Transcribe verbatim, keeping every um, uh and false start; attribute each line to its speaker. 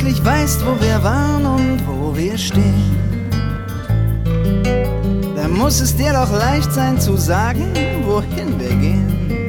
Speaker 1: wirklich weißt, wo wir waren und wo wir stehen, dann muss es dir doch leicht sein zu sagen, wohin wir gehen.